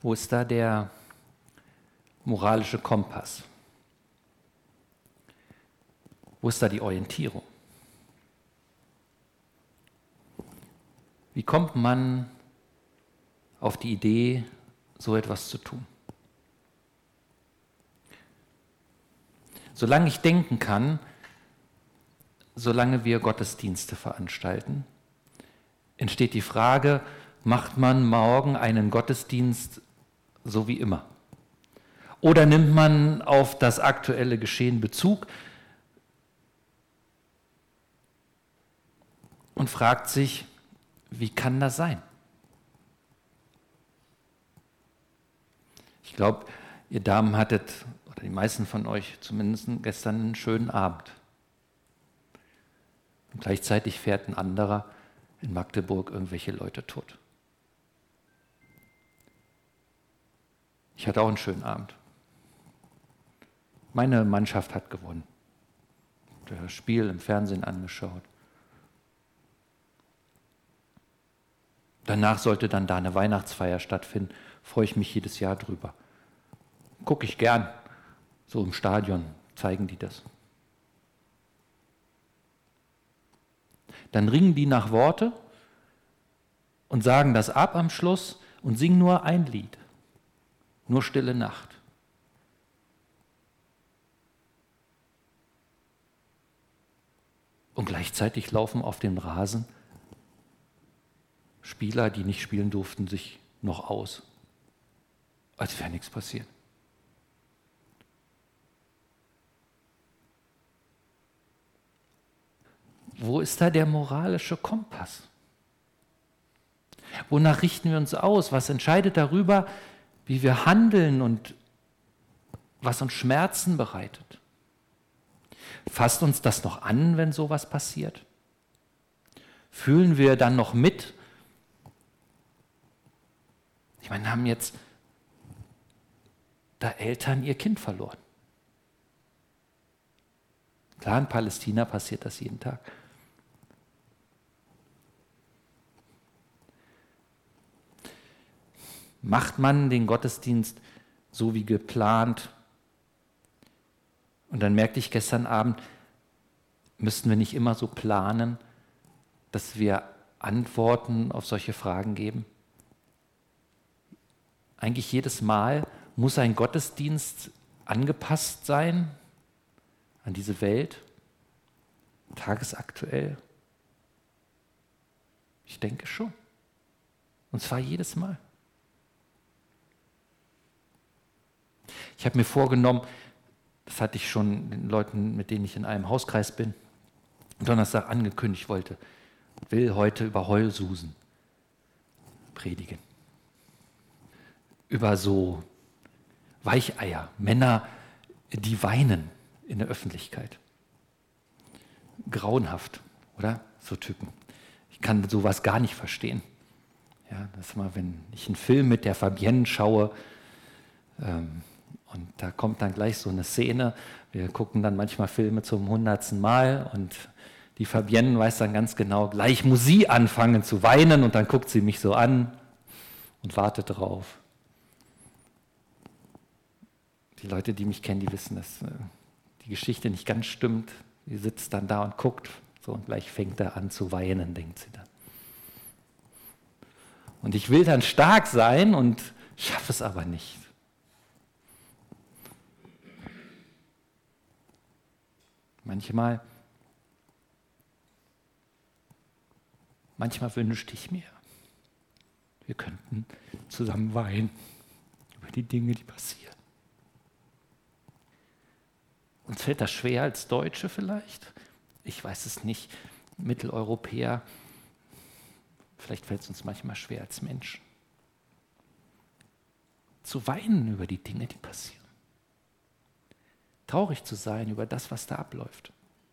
Wo ist da der moralische Kompass? Wo ist da die Orientierung? Wie kommt man auf die Idee, so etwas zu tun? Solange ich denken kann, solange wir Gottesdienste veranstalten, entsteht die Frage, macht man morgen einen Gottesdienst so wie immer? Oder nimmt man auf das aktuelle Geschehen Bezug und fragt sich, wie kann das sein? Ich glaube, ihr Damen hattet, oder die meisten von euch zumindest, gestern einen schönen Abend. Und gleichzeitig fährt ein anderer in Magdeburg irgendwelche Leute tot. Ich hatte auch einen schönen Abend. Meine Mannschaft hat gewonnen. Das Spiel im Fernsehen angeschaut. Danach sollte dann da eine Weihnachtsfeier stattfinden. Freue ich mich jedes Jahr drüber. Gucke ich gern. So im Stadion zeigen die das. Dann ringen die nach Worte und sagen das ab am Schluss und singen nur ein Lied. Nur Stille Nacht. Und gleichzeitig laufen auf dem Rasen Spieler, die nicht spielen durften, sich noch aus, als wäre nichts passiert. Wo ist da der moralische Kompass? Wonach richten wir uns aus? Was entscheidet darüber, wie wir handeln und was uns Schmerzen bereitet? Fasst uns das noch an, wenn sowas passiert? Fühlen wir dann noch mit? Ich meine, haben jetzt da Eltern ihr Kind verloren. Klar, in Palästina passiert das jeden Tag. Macht man den Gottesdienst so wie geplant? Und dann merkte ich gestern Abend, müssten wir nicht immer so planen, dass wir Antworten auf solche Fragen geben? Eigentlich jedes Mal muss ein Gottesdienst angepasst sein an diese Welt, tagesaktuell. Ich denke schon. Und zwar jedes Mal. Ich habe mir vorgenommen, das hatte ich schon den Leuten, mit denen ich in einem Hauskreis bin, Donnerstag angekündigt will heute über Heulsusen predigen. Über so Weicheier, Männer, die weinen in der Öffentlichkeit. Grauenhaft, oder? So Typen. Ich kann sowas gar nicht verstehen. Ja, das mal, wenn ich einen Film mit der Fabienne schaue, und da kommt dann gleich so eine Szene, wir gucken dann manchmal Filme zum 100. Mal und die Fabienne weiß dann ganz genau, gleich muss sie anfangen zu weinen und dann guckt sie mich so an und wartet drauf. Die Leute, die mich kennen, die wissen, dass die Geschichte nicht ganz stimmt. Sie sitzt dann da und guckt so und gleich fängt er an zu weinen, denkt sie dann. Und ich will dann stark sein und schaffe es aber nicht. Manchmal wünschte ich mir, wir könnten zusammen weinen über die Dinge, die passieren. Uns fällt das schwer als Deutsche vielleicht? Ich weiß es nicht. Mitteleuropäer, vielleicht fällt es uns manchmal schwer als Menschen. Zu weinen über die Dinge, die passieren. Traurig zu sein über das, was da abläuft.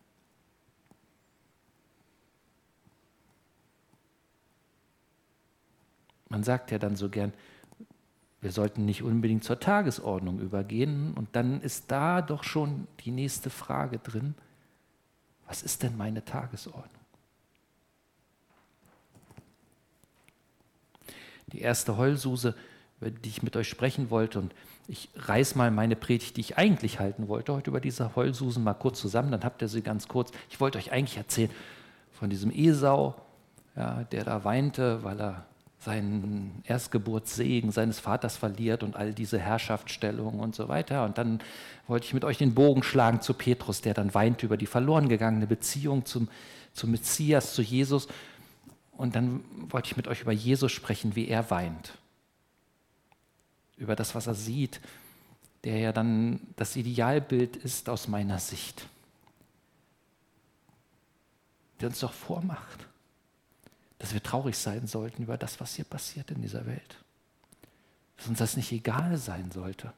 Man sagt ja dann so gern, wir sollten nicht unbedingt zur Tagesordnung übergehen. Und dann ist da doch schon die nächste Frage drin. Was ist denn meine Tagesordnung? Die erste Heulsuse über die ich mit euch sprechen wollte. Und ich reiß mal meine Predigt, die ich eigentlich halten wollte, heute über diese Heulsusen mal kurz zusammen, dann habt ihr sie ganz kurz. Ich wollte euch eigentlich erzählen von diesem Esau, ja, der da weinte, weil er seinen Erstgeburtssegen seines Vaters verliert und all diese Herrschaftsstellung und so weiter. Und dann wollte ich mit euch den Bogen schlagen zu Petrus, der dann weinte über die verloren gegangene Beziehung zum Messias, zu Jesus. Und dann wollte ich mit euch über Jesus sprechen, wie er weint. Über das, was er sieht, der ja dann das Idealbild ist aus meiner Sicht. Der uns doch vormacht, dass wir traurig sein sollten über das, was hier passiert in dieser Welt. Dass uns das nicht egal sein sollte.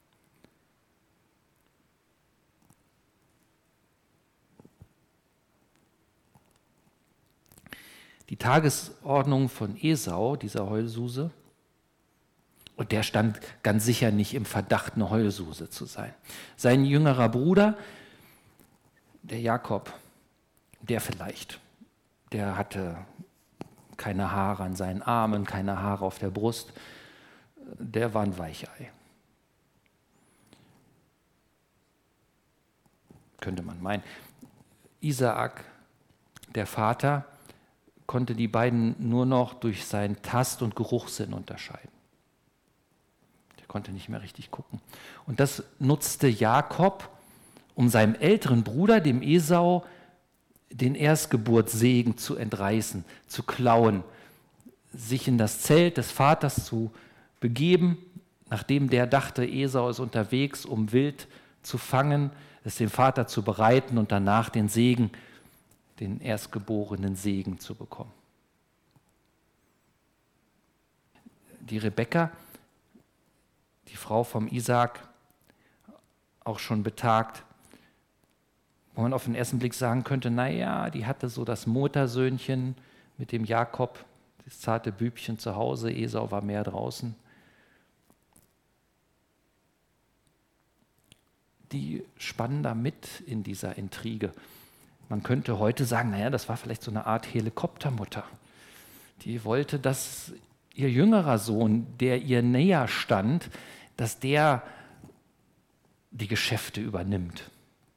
Die Tagesordnung von Esau, dieser Heulsuse, und der stand ganz sicher nicht im Verdacht, eine Heulsuse zu sein. Sein jüngerer Bruder, der Jakob, der vielleicht, der hatte keine Haare an seinen Armen, keine Haare auf der Brust, der war ein Weichei. Könnte man meinen. Isaak, der Vater, konnte die beiden nur noch durch seinen Tast- und Geruchssinn unterscheiden. Der konnte nicht mehr richtig gucken. Und das nutzte Jakob, um seinem älteren Bruder, dem Esau, den Erstgeburtssegen zu entreißen, zu klauen, sich in das Zelt des Vaters zu begeben, nachdem der dachte, Esau ist unterwegs, um Wild zu fangen, es dem Vater zu bereiten und danach den Segen, den erstgeborenen Segen zu bekommen. Die Rebekka, die Frau vom Isaak, auch schon betagt, wo man auf den ersten Blick sagen könnte, naja, die hatte so das Muttersöhnchen mit dem Jakob, das zarte Bübchen zu Hause, Esau war mehr draußen. Die spannen da mit in dieser Intrige. Man könnte heute sagen, naja, das war vielleicht so eine Art Helikoptermutter. Die wollte, dass ihr jüngerer Sohn, der ihr näher stand, dass der die Geschäfte übernimmt.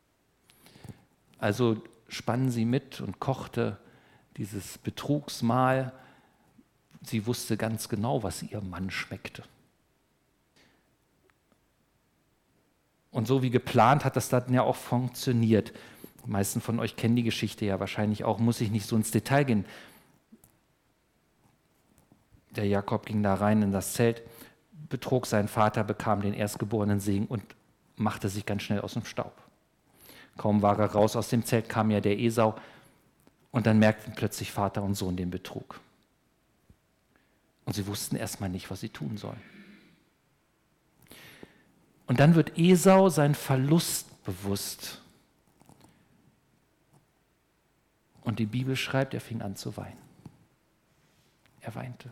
Also spann sie mit und kochte dieses Betrugsmahl. Sie wusste ganz genau, was ihrem Mann schmeckte. Und so wie geplant hat das dann ja auch funktioniert. Die meisten von euch kennen die Geschichte ja wahrscheinlich auch, muss ich nicht so ins Detail gehen. Der Jakob ging da rein in das Zelt, betrog seinen Vater, bekam den erstgeborenen Segen und machte sich ganz schnell aus dem Staub. Kaum war er raus aus dem Zelt, kam ja der Esau und dann merkten plötzlich Vater und Sohn den Betrug. Und sie wussten erstmal nicht, was sie tun sollen. Und dann wird Esau sein Verlust bewusst. Und die Bibel schreibt, er fing an zu weinen. Er weinte.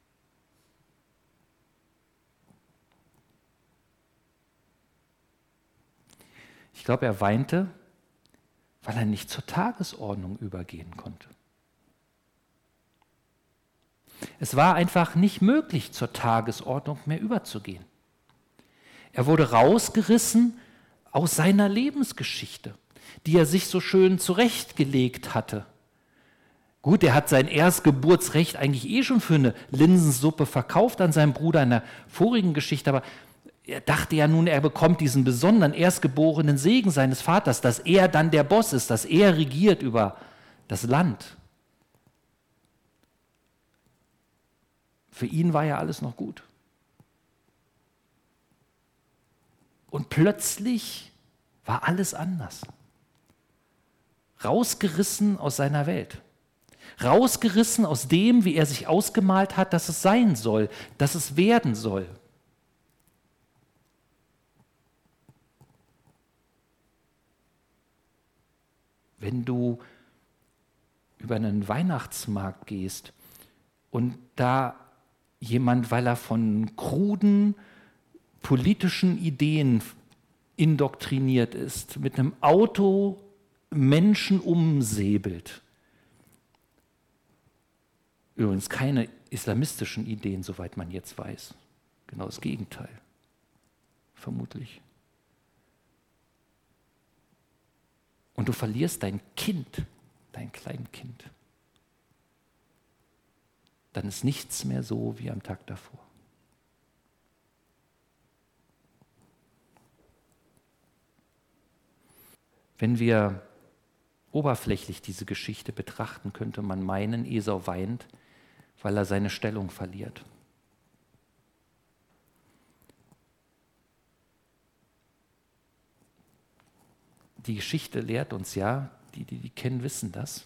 Ich glaube, er weinte, weil er nicht zur Tagesordnung übergehen konnte. Es war einfach nicht möglich, zur Tagesordnung mehr überzugehen. Er wurde rausgerissen aus seiner Lebensgeschichte, die er sich so schön zurechtgelegt hatte. Gut, er hat sein Erstgeburtsrecht eigentlich schon für eine Linsensuppe verkauft an seinen Bruder in der vorigen Geschichte, aber er dachte ja nun, er bekommt diesen besonderen erstgeborenen Segen seines Vaters, dass er dann der Boss ist, dass er regiert über das Land. Für ihn war ja alles noch gut. Und plötzlich war alles anders. Rausgerissen aus seiner Welt. Rausgerissen aus dem, wie er sich ausgemalt hat, dass es sein soll, dass es werden soll. Wenn du über einen Weihnachtsmarkt gehst und da jemand, weil er von kruden politischen Ideen indoktriniert ist, mit einem Auto Menschen umsäbelt. Übrigens keine islamistischen Ideen, soweit man jetzt weiß. Genau das Gegenteil, vermutlich. Und du verlierst dein Kind, dein Kleinkind. Dann ist nichts mehr so wie am Tag davor. Wenn wir oberflächlich diese Geschichte betrachten, könnte man meinen, Esau weint, weil er seine Stellung verliert. Die Geschichte lehrt uns ja, die kennen, wissen das.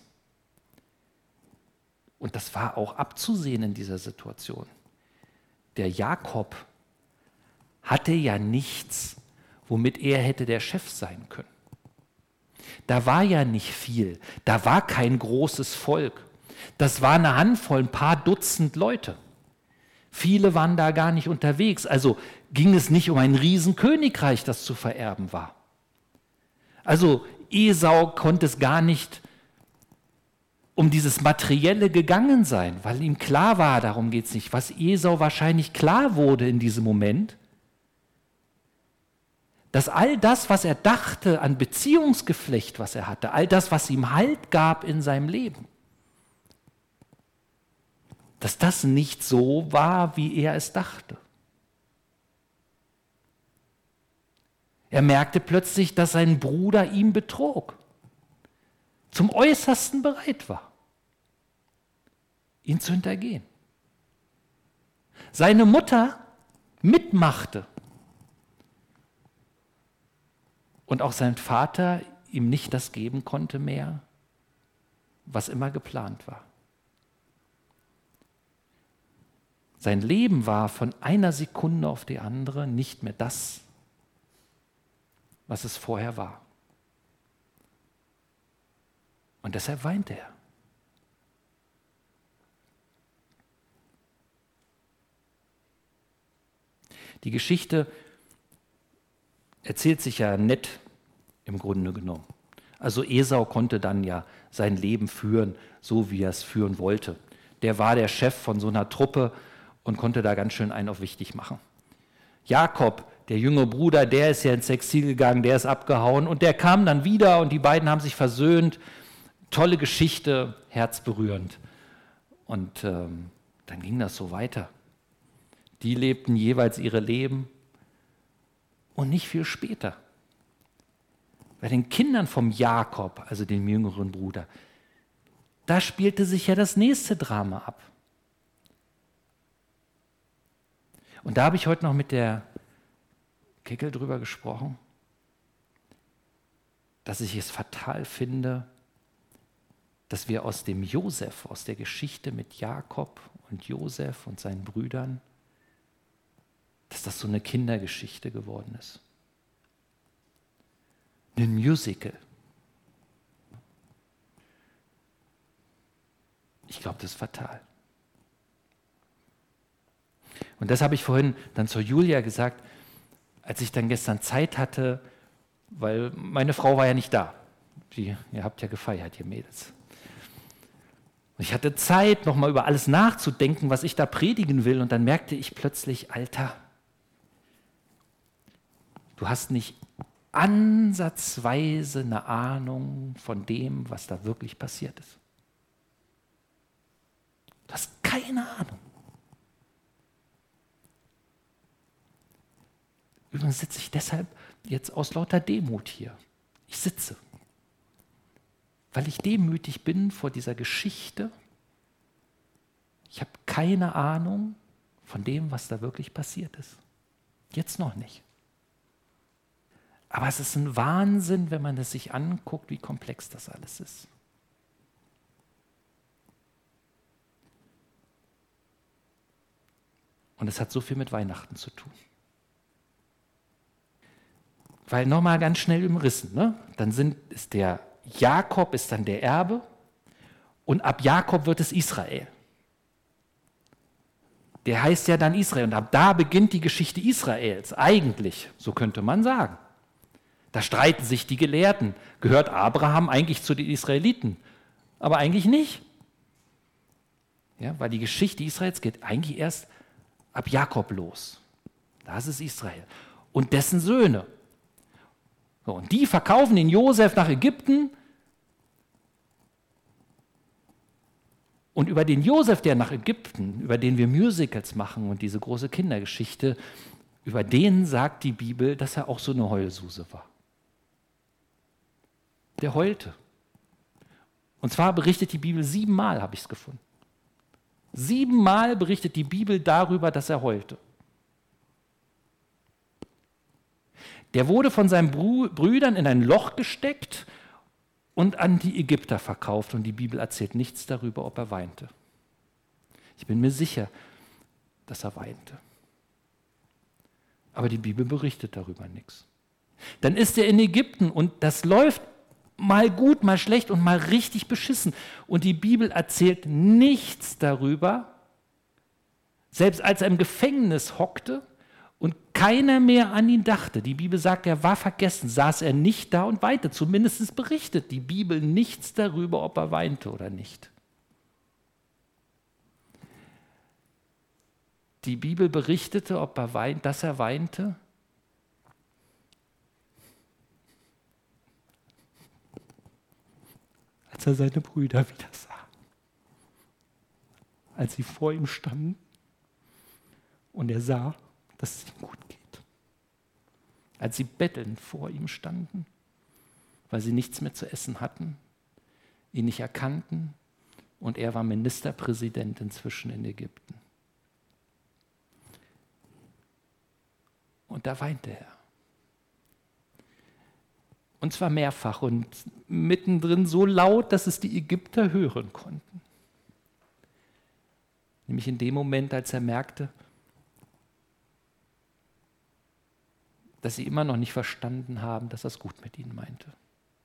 Und das war auch abzusehen in dieser Situation. Der Jakob hatte ja nichts, womit er hätte der Chef sein können. Da war ja nicht viel, da war kein großes Volk. Das war eine Handvoll, ein paar Dutzend Leute. Viele waren da gar nicht unterwegs, also ging es nicht um ein Riesenkönigreich, das zu vererben war. Also Esau konnte es gar nicht um dieses Materielle gegangen sein, weil ihm klar war, darum geht es nicht. Was Esau wahrscheinlich klar wurde in diesem Moment, dass all das, was er dachte an Beziehungsgeflecht, was er hatte, all das, was ihm Halt gab in seinem Leben, dass das nicht so war, wie er es dachte. Er merkte plötzlich, dass sein Bruder ihn betrog, zum Äußersten bereit war, ihn zu hintergehen. Seine Mutter mitmachte und auch sein Vater ihm nicht das geben konnte mehr, was immer geplant war. Sein Leben war von einer Sekunde auf die andere nicht mehr das, was es vorher war. Und deshalb weinte er. Die Geschichte erzählt sich ja nett im Grunde genommen. Also Esau konnte dann ja sein Leben führen, so wie er es führen wollte. Der war der Chef von so einer Truppe und konnte da ganz schön einen auf wichtig machen. Jakob, der jüngere Bruder, der ist ja ins Exil gegangen, der ist abgehauen und der kam dann wieder und die beiden haben sich versöhnt. Tolle Geschichte, herzberührend. Und dann ging das so weiter. Die lebten jeweils ihre Leben und nicht viel später. Bei den Kindern vom Jakob, also dem jüngeren Bruder, da spielte sich ja das nächste Drama ab. Und da habe ich heute noch mit der Kickel drüber gesprochen, dass ich es fatal finde, dass wir aus dem Josef, aus der Geschichte mit Jakob und Josef und seinen Brüdern, dass das so eine Kindergeschichte geworden ist. Ein Musical. Ich glaube, das ist fatal. Und das habe ich vorhin dann zur Julia gesagt, als ich dann gestern Zeit hatte, weil meine Frau war ja nicht da. Ihr habt ja gefeiert, ihr Mädels. Und ich hatte Zeit, nochmal über alles nachzudenken, was ich da predigen will. Und dann merkte ich plötzlich, Alter, du hast nicht ansatzweise eine Ahnung von dem, was da wirklich passiert ist. Du hast keine Ahnung. Übrigens sitze ich deshalb jetzt aus lauter Demut hier. Ich sitze, weil ich demütig bin vor dieser Geschichte. Ich habe keine Ahnung von dem, was da wirklich passiert ist. Jetzt noch nicht. Aber es ist ein Wahnsinn, wenn man es sich anguckt, wie komplex das alles ist. Und es hat so viel mit Weihnachten zu tun. Weil nochmal ganz schnell umrissen, ne? Dann ist der Jakob ist dann der Erbe und ab Jakob wird es Israel. Der heißt ja dann Israel und ab da beginnt die Geschichte Israels, eigentlich, so könnte man sagen. Da streiten sich die Gelehrten. Gehört Abraham eigentlich zu den Israeliten? Aber eigentlich nicht. Ja, weil die Geschichte Israels geht eigentlich erst ab Jakob los. Das ist Israel. Und dessen Söhne. So, und die verkaufen den Josef nach Ägypten. Und über den Josef, der nach Ägypten, über den wir Musicals machen und diese große Kindergeschichte, über den sagt die Bibel, dass er auch so eine Heulsuse war. Der heulte. Und zwar berichtet die Bibel 7 Mal, habe ich es gefunden. 7 Mal berichtet die Bibel darüber, dass er heulte. Der wurde von seinen Brüdern in ein Loch gesteckt und an die Ägypter verkauft. Und die Bibel erzählt nichts darüber, ob er weinte. Ich bin mir sicher, dass er weinte. Aber die Bibel berichtet darüber nichts. Dann ist er in Ägypten und das läuft mal gut, mal schlecht und mal richtig beschissen. Und die Bibel erzählt nichts darüber, selbst als er im Gefängnis hockte und keiner mehr an ihn dachte. Die Bibel sagt, er war vergessen, saß er nicht da und weinte. Zumindest berichtet die Bibel nichts darüber, ob er weinte oder nicht. Die Bibel berichtete, dass er weinte. Als er seine Brüder wieder sah. Als sie vor ihm standen und er sah, dass es ihm gut geht. Als sie bettelnd vor ihm standen, weil sie nichts mehr zu essen hatten, ihn nicht erkannten und er war Ministerpräsident inzwischen in Ägypten. Und da weinte er. Und zwar mehrfach und mittendrin so laut, dass es die Ägypter hören konnten. Nämlich in dem Moment, als er merkte, dass sie immer noch nicht verstanden haben, dass er es gut mit ihnen meinte.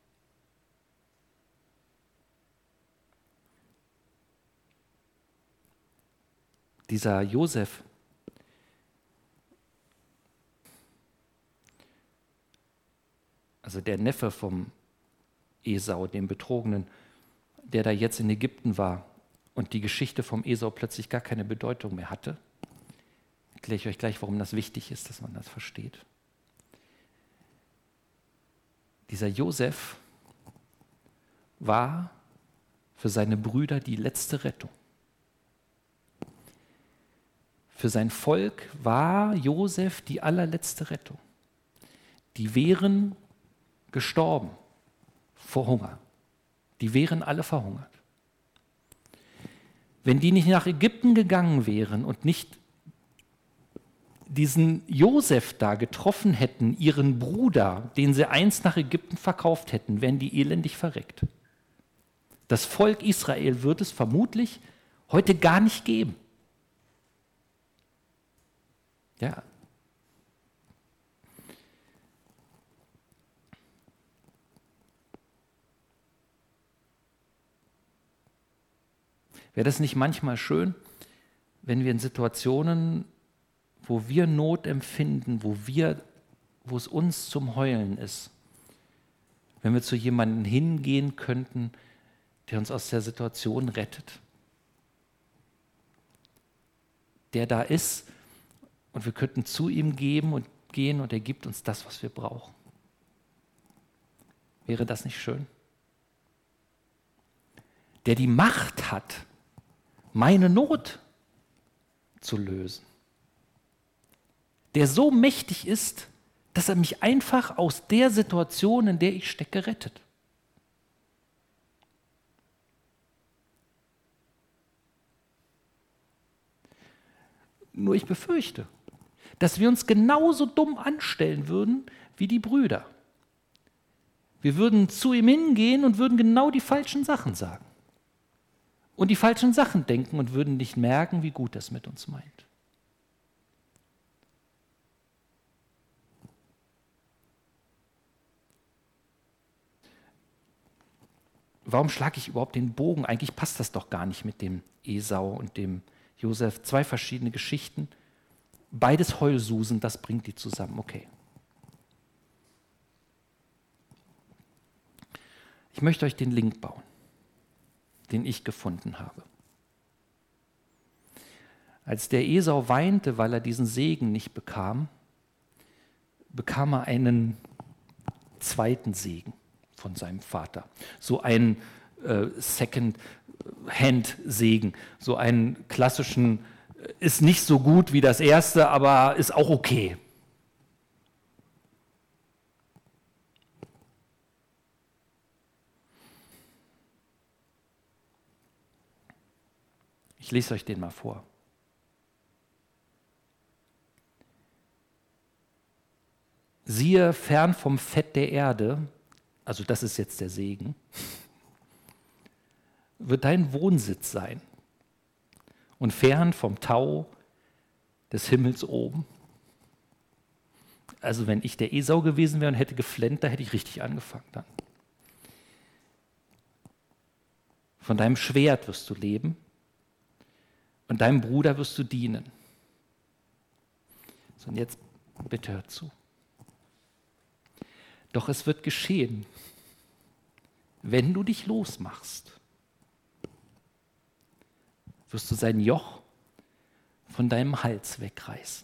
Dieser Josef, also der Neffe vom Esau, dem Betrogenen, der da jetzt in Ägypten war und die Geschichte vom Esau plötzlich gar keine Bedeutung mehr hatte, erkläre ich euch gleich, warum das wichtig ist, dass man das versteht. Dieser Josef war für seine Brüder die letzte Rettung. Für sein Volk war Josef die allerletzte Rettung. Die wären gestorben vor Hunger. Die wären alle verhungert. Wenn die nicht nach Ägypten gegangen wären und nicht diesen Josef da getroffen hätten, ihren Bruder, den sie einst nach Ägypten verkauft hätten, wären die elendig verreckt. Das Volk Israel wird es vermutlich heute gar nicht geben. Ja. Wäre das nicht manchmal schön, wenn wir in Situationen, wo wir Not empfinden, wo es uns zum Heulen ist, wenn wir zu jemandem hingehen könnten, der uns aus der Situation rettet, der da ist und wir könnten zu ihm gehen und er gibt uns das, was wir brauchen. Wäre das nicht schön? Der die Macht hat, meine Not zu lösen. Der so mächtig ist, dass er mich einfach aus der Situation, in der ich stecke, rettet. Nur ich befürchte, dass wir uns genauso dumm anstellen würden wie die Brüder. Wir würden zu ihm hingehen und würden genau die falschen Sachen sagen. Und die falschen Sachen denken und würden nicht merken, wie gut das mit uns meint. Warum schlage ich überhaupt den Bogen? Eigentlich passt das doch gar nicht mit dem Esau und dem Josef. 2 verschiedene Geschichten. Beides Heulsusen, das bringt die zusammen. Okay. Ich möchte euch den Link bauen, den ich gefunden habe. Als der Esau weinte, weil er diesen Segen nicht bekam, bekam er einen zweiten Segen von seinem Vater. So einen Second-Hand-Segen, so einen klassischen, ist nicht so gut wie das erste, aber ist auch okay. Ich lese euch den mal vor. Siehe, fern vom Fett der Erde, also das ist jetzt der Segen, wird dein Wohnsitz sein. Und fern vom Tau des Himmels oben. Also wenn ich der Esau gewesen wäre und hätte geflennt, da hätte ich richtig angefangen dann. Von deinem Schwert wirst du leben und deinem Bruder wirst du dienen. So, und jetzt bitte hört zu. Doch es wird geschehen, wenn du dich losmachst, wirst du sein Joch von deinem Hals wegreißen.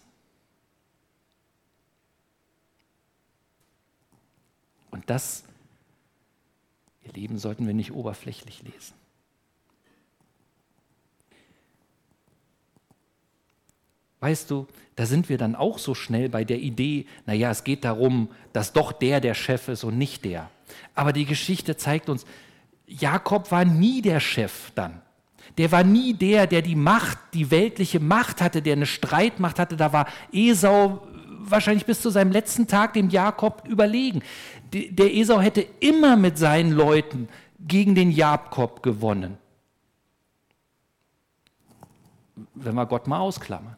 Und das, ihr Lieben, sollten wir nicht oberflächlich lesen. Weißt du, da sind wir dann auch so schnell bei der Idee, naja, es geht darum, dass doch der Chef ist und nicht der. Aber die Geschichte zeigt uns, Jakob war nie der Chef dann. Der war nie der die Macht, die weltliche Macht hatte, der eine Streitmacht hatte. Da war Esau wahrscheinlich bis zu seinem letzten Tag dem Jakob überlegen. Der Esau hätte immer mit seinen Leuten gegen den Jakob gewonnen. Wenn wir Gott mal ausklammern.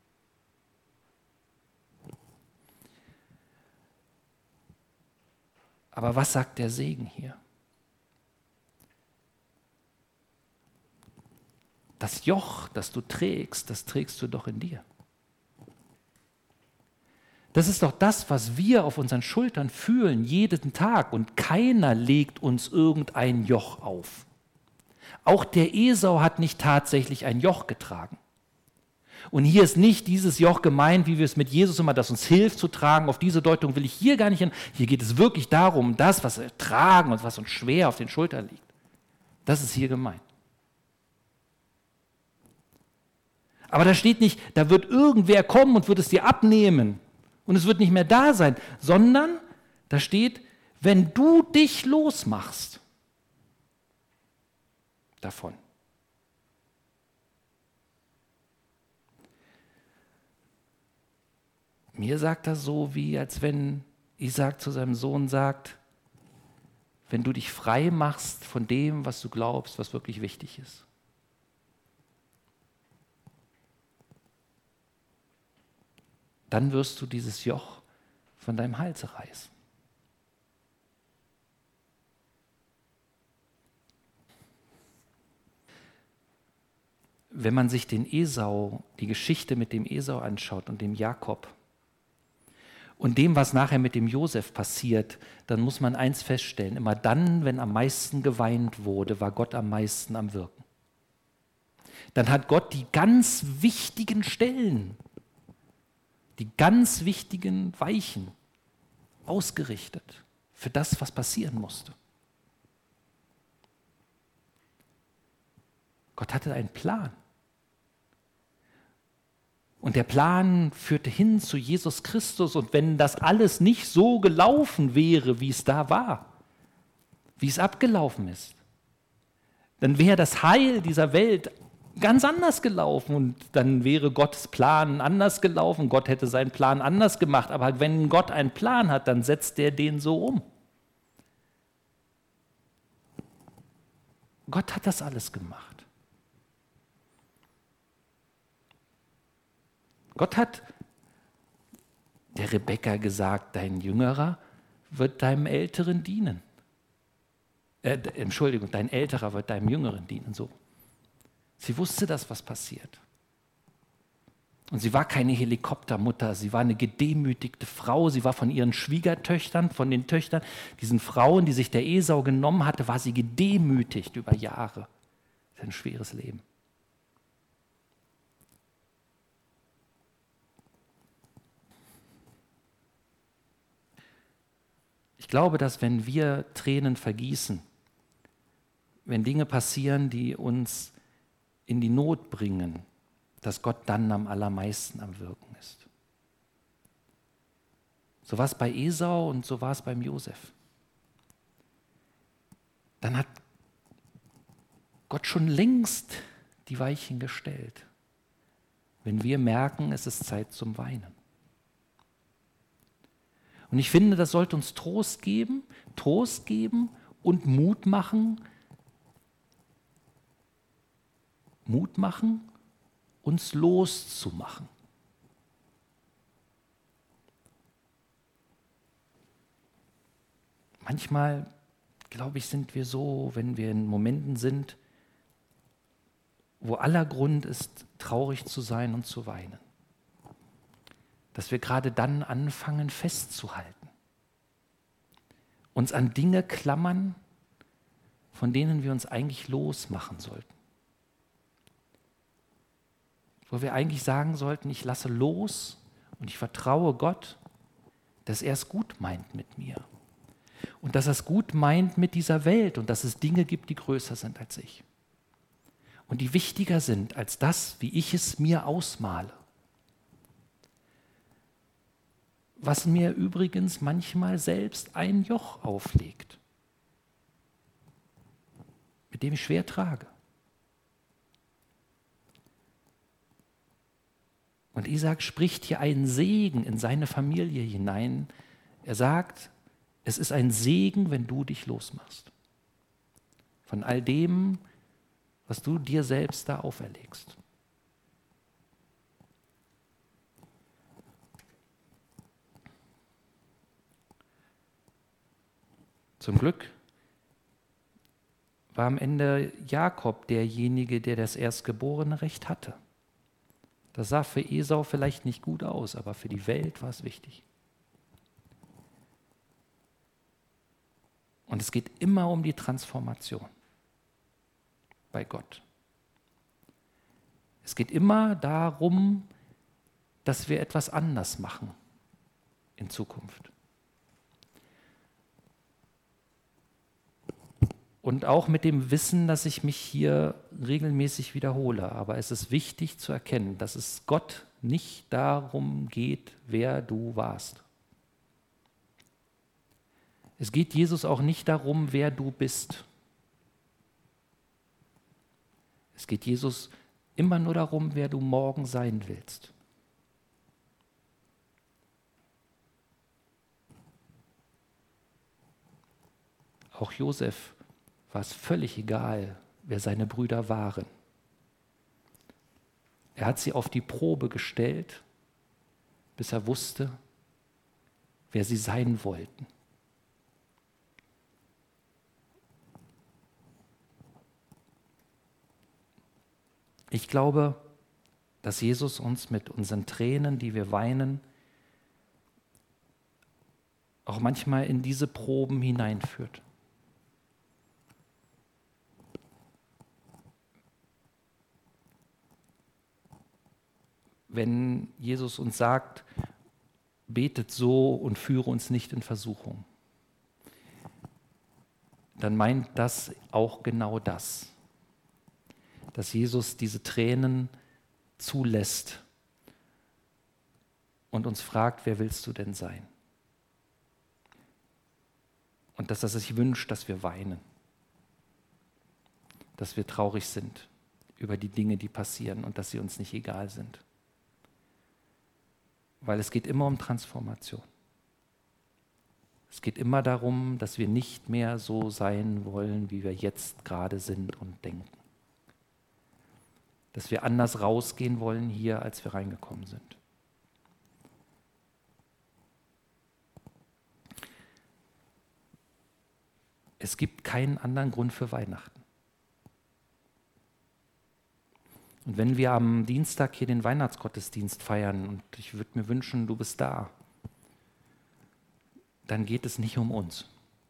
Aber was sagt der Segen hier? Das Joch, das du trägst, das trägst du doch in dir. Das ist doch das, was wir auf unseren Schultern fühlen, jeden Tag. Und keiner legt uns irgendein Joch auf. Auch der Esau hat nicht tatsächlich ein Joch getragen. Und hier ist nicht dieses Joch gemeint, wie wir es mit Jesus immer, das uns hilft zu tragen. Auf diese Deutung will ich hier gar nicht hin. Hier geht es wirklich darum, das, was wir tragen und was uns schwer auf den Schultern liegt. Das ist hier gemeint. Aber da steht nicht, da wird irgendwer kommen und wird es dir abnehmen und es wird nicht mehr da sein, sondern da steht, wenn du dich losmachst davon. Mir sagt das so, wie als wenn Isaac zu seinem Sohn sagt, wenn du dich frei machst von dem, was du glaubst, was wirklich wichtig ist. Dann wirst du dieses Joch von deinem Hals reißen. Wenn man sich den Esau, die Geschichte mit dem Esau anschaut und dem Jakob und dem, was nachher mit dem Josef passiert, dann muss man eins feststellen, immer dann, wenn am meisten geweint wurde, war Gott am meisten am Wirken. Dann hat Gott die ganz wichtigen Stellen, die ganz wichtigen Weichen ausgerichtet für das, was passieren musste. Gott hatte einen Plan. Und der Plan führte hin zu Jesus Christus. Und wenn das alles nicht so gelaufen wäre, wie es da war, wie es abgelaufen ist, dann wäre das Heil dieser Welt ganz anders gelaufen und dann wäre Gottes Plan anders gelaufen. Gott hätte seinen Plan anders gemacht. Aber wenn Gott einen Plan hat, dann setzt er den so um. Gott hat das alles gemacht. Gott hat der Rebekka gesagt, dein Jüngerer wird deinem Älteren dienen. Dein Älterer wird deinem Jüngeren dienen. So. Sie wusste das, was passiert. Und sie war keine Helikoptermutter, sie war eine gedemütigte Frau, sie war von ihren Schwiegertöchtern, von den Töchtern, diesen Frauen, die sich der Esau genommen hatte, war sie gedemütigt über Jahre. Das ist ein schweres Leben. Ich glaube, dass wenn wir Tränen vergießen, wenn Dinge passieren, die uns in die Not bringen, dass Gott dann am allermeisten am Wirken ist. So war es bei Esau und so war es beim Josef. Dann hat Gott schon längst die Weichen gestellt, wenn wir merken, es ist Zeit zum Weinen. Und ich finde, das sollte uns Trost geben und Mut machen, uns loszumachen. Manchmal, glaube ich, sind wir so, wenn wir in Momenten sind, wo aller Grund ist, traurig zu sein und zu weinen, dass wir gerade dann anfangen festzuhalten, uns an Dinge klammern, von denen wir uns eigentlich losmachen sollten. Wo wir eigentlich sagen sollten, ich lasse los und ich vertraue Gott, dass er es gut meint mit mir. Und dass er es gut meint mit dieser Welt und dass es Dinge gibt, die größer sind als ich. Und die wichtiger sind als das, wie ich es mir ausmale. Was mir übrigens manchmal selbst ein Joch auflegt, mit dem ich schwer trage. Und Isaak spricht hier einen Segen in seine Familie hinein. Er sagt, es ist ein Segen, wenn du dich losmachst von all dem, was du dir selbst da auferlegst. Zum Glück war am Ende Jakob derjenige, der das erstgeborene Recht hatte. Das sah für Esau vielleicht nicht gut aus, aber für die Welt war es wichtig. Und es geht immer um die Transformation bei Gott. Es geht immer darum, dass wir etwas anders machen in Zukunft. Und auch mit dem Wissen, dass ich mich hier regelmäßig wiederhole. Aber es ist wichtig zu erkennen, dass es Gott nicht darum geht, wer du warst. Es geht Jesus auch nicht darum, wer du bist. Es geht Jesus immer nur darum, wer du morgen sein willst. Auch Josef war es völlig egal, wer seine Brüder waren. Er hat sie auf die Probe gestellt, bis er wusste, wer sie sein wollten. Ich glaube, dass Jesus uns mit unseren Tränen, die wir weinen, auch manchmal in diese Proben hineinführt. Wenn Jesus uns sagt, betet so und führe uns nicht in Versuchung, dann meint das auch genau das, dass Jesus diese Tränen zulässt und uns fragt, wer willst du denn sein? Und dass er sich wünscht, dass wir weinen, dass wir traurig sind über die Dinge, die passieren und dass sie uns nicht egal sind. Weil es geht immer um Transformation. Es geht immer darum, dass wir nicht mehr so sein wollen, wie wir jetzt gerade sind und denken. Dass wir anders rausgehen wollen hier, als wir reingekommen sind. Es gibt keinen anderen Grund für Weihnachten. Und wenn wir am Dienstag hier den Weihnachtsgottesdienst feiern, und ich würde mir wünschen, du bist da, dann geht es nicht um uns,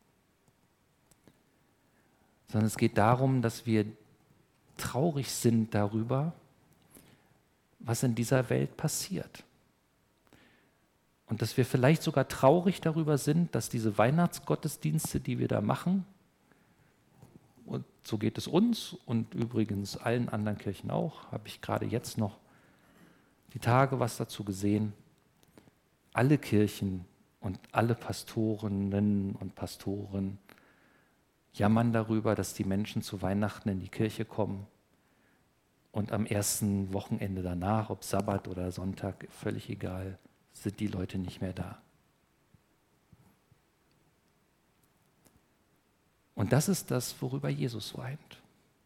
sondern es geht darum, dass wir traurig sind darüber, was in dieser Welt passiert. Und dass wir vielleicht sogar traurig darüber sind, dass diese Weihnachtsgottesdienste, die wir da machen, und so geht es uns und übrigens allen anderen Kirchen auch, habe ich gerade jetzt noch die Tage was dazu gesehen, alle Kirchen und alle Pastorinnen und Pastoren jammern darüber, dass die Menschen zu Weihnachten in die Kirche kommen und am ersten Wochenende danach, ob Sabbat oder Sonntag, völlig egal, sind die Leute nicht mehr da. Und das ist das, worüber Jesus weint.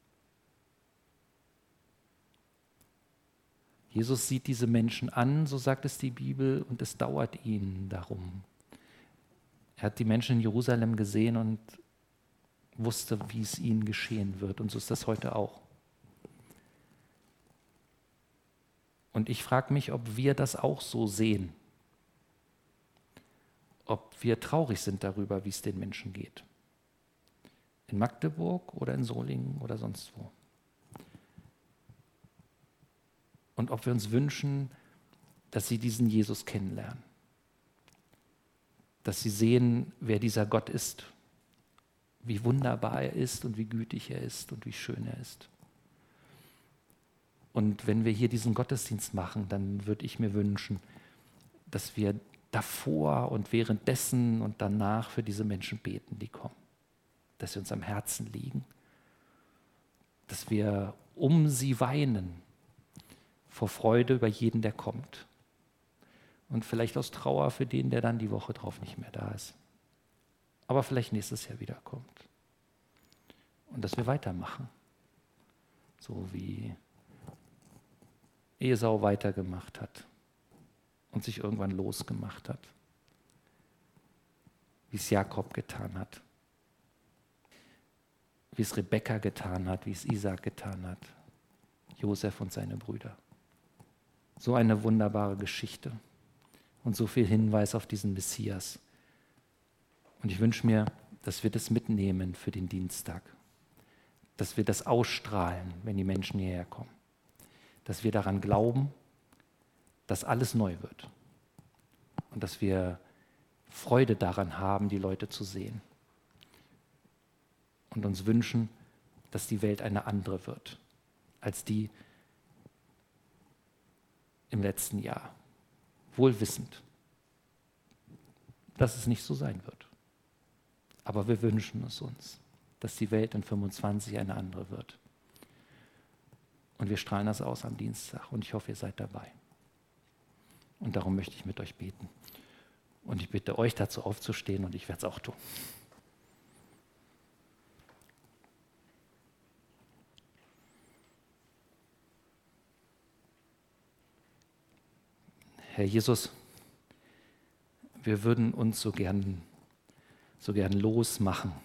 Jesus sieht diese Menschen an, so sagt es die Bibel, und es dauert ihnen darum. Er hat die Menschen in Jerusalem gesehen und wusste, wie es ihnen geschehen wird. Und so ist das heute auch. Und ich frage mich, ob wir das auch so sehen. Ob wir traurig sind darüber, wie es den Menschen geht. In Magdeburg oder in Solingen oder sonst wo. Und ob wir uns wünschen, dass sie diesen Jesus kennenlernen. Dass sie sehen, wer dieser Gott ist, wie wunderbar er ist und wie gütig er ist und wie schön er ist. Und wenn wir hier diesen Gottesdienst machen, dann würde ich mir wünschen, dass wir davor und währenddessen und danach für diese Menschen beten, die kommen. Dass sie uns am Herzen liegen. Dass wir um sie weinen, vor Freude über jeden, der kommt. Und vielleicht aus Trauer für den, der dann die Woche drauf nicht mehr da ist. Aber vielleicht nächstes Jahr wiederkommt. Und dass wir weitermachen. So wie Esau weitergemacht hat und sich irgendwann losgemacht hat. Wie es Jakob getan hat. Wie es Rebekka getan hat, wie es Isaak getan hat. Josef und seine Brüder. So eine wunderbare Geschichte und so viel Hinweis auf diesen Messias. Und ich wünsche mir, dass wir das mitnehmen für den Dienstag. Dass wir das ausstrahlen, wenn die Menschen hierher kommen. Dass wir daran glauben, dass alles neu wird. Und dass wir Freude daran haben, die Leute zu sehen. Und uns wünschen, dass die Welt eine andere wird, als die im letzten Jahr. Wohl wissend, dass es nicht so sein wird. Aber wir wünschen es uns, dass die Welt in 25 eine andere wird. Und wir strahlen das aus am Dienstag und ich hoffe, ihr seid dabei. Und darum möchte ich mit euch beten. Und ich bitte euch dazu aufzustehen und ich werde es auch tun. Herr Jesus, wir würden uns so gern losmachen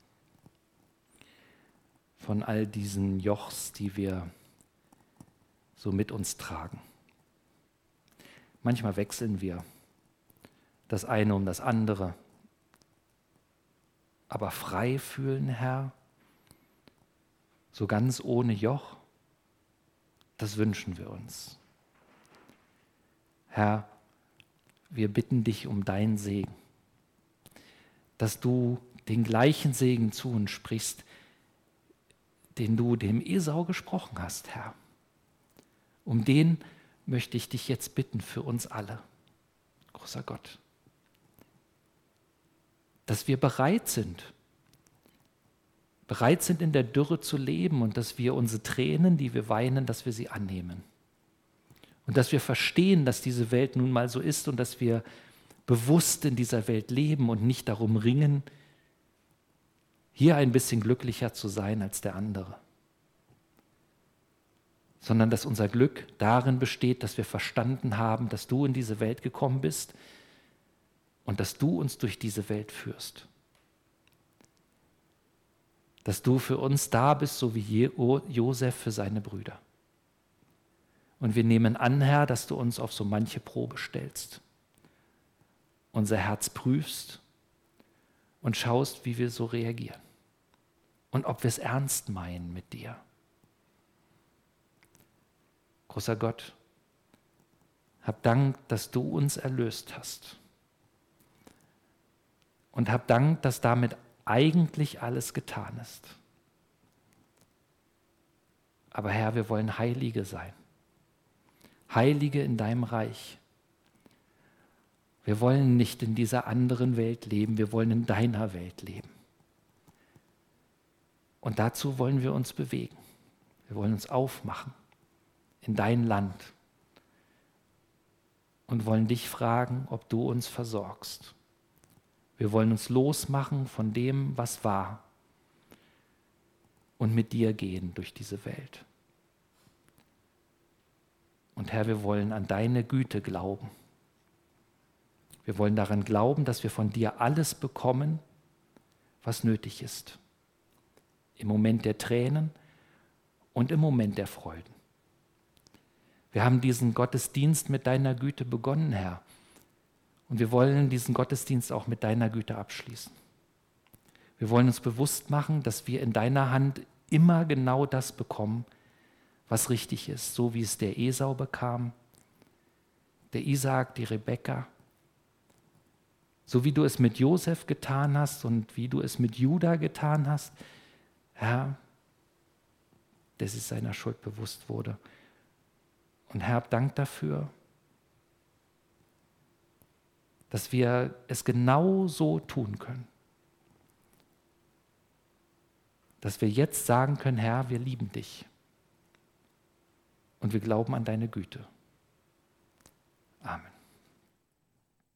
von all diesen Jochs, die wir so mit uns tragen. Manchmal wechseln wir das eine um das andere, aber frei fühlen, Herr, so ganz ohne Joch, das wünschen wir uns. Herr, wir bitten dich um deinen Segen, dass du den gleichen Segen zu uns sprichst, den du dem Esau gesprochen hast, Herr. Um den möchte ich dich jetzt bitten für uns alle, großer Gott, dass wir bereit sind in der Dürre zu leben und dass wir unsere Tränen, die wir weinen, dass wir sie annehmen. Und dass wir verstehen, dass diese Welt nun mal so ist und dass wir bewusst in dieser Welt leben und nicht darum ringen, hier ein bisschen glücklicher zu sein als der andere. Sondern dass unser Glück darin besteht, dass wir verstanden haben, dass du in diese Welt gekommen bist und dass du uns durch diese Welt führst. Dass du für uns da bist, so wie Josef für seine Brüder. Und wir nehmen an, Herr, dass du uns auf so manche Probe stellst, unser Herz prüfst und schaust, wie wir so reagieren und ob wir es ernst meinen mit dir. Großer Gott, Hab Dank, dass du uns erlöst hast. Und hab Dank, dass damit eigentlich alles getan ist. Aber Herr, wir wollen Heilige sein. Heilige in deinem Reich. Wir wollen nicht in dieser anderen Welt leben, wir wollen in deiner Welt leben. Und dazu wollen wir uns bewegen. Wir wollen uns aufmachen in dein Land und wollen dich fragen, ob du uns versorgst. Wir wollen uns losmachen von dem, was war und mit dir gehen durch diese Welt. Und Herr, wir wollen an deine Güte glauben. Wir wollen daran glauben, dass wir von dir alles bekommen, was nötig ist. Im Moment der Tränen und im Moment der Freuden. Wir haben diesen Gottesdienst mit deiner Güte begonnen, Herr. Und wir wollen diesen Gottesdienst auch mit deiner Güte abschließen. Wir wollen uns bewusst machen, dass wir in deiner Hand immer genau das bekommen, was richtig ist, so wie es der Esau bekam, der Isaak, die Rebekka, so wie du es mit Josef getan hast und wie du es mit Juda getan hast, Herr, der sich seiner Schuld bewusst wurde. Und Herr, hab Dank dafür, dass wir es genau so tun können. Dass wir jetzt sagen können, Herr, wir lieben dich. Und wir glauben an deine Güte. Amen.